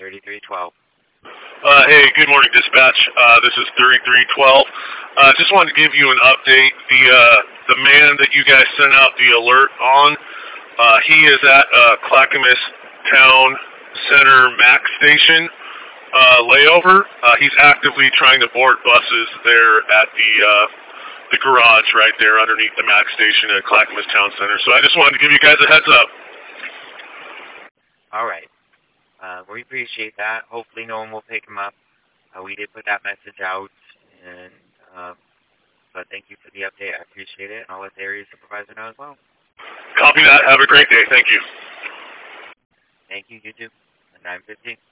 3312. Hey, good morning, dispatch. This is 3312. Just wanted to give you an update. The man that you guys sent out the alert on, he is at Clackamas Town Center Max Station layover. He's actively trying to board buses there at the garage right there underneath the Max Station at Clackamas Town Center. So I just wanted to give you guys a heads up. All right. We appreciate that. Hopefully no one will pick him up. We did put that message out, and but thank you for the update. I appreciate it. And I'll let the area supervisor know as well. Copy that. Have a great day. Thank you. Thank you. You too. 9:15.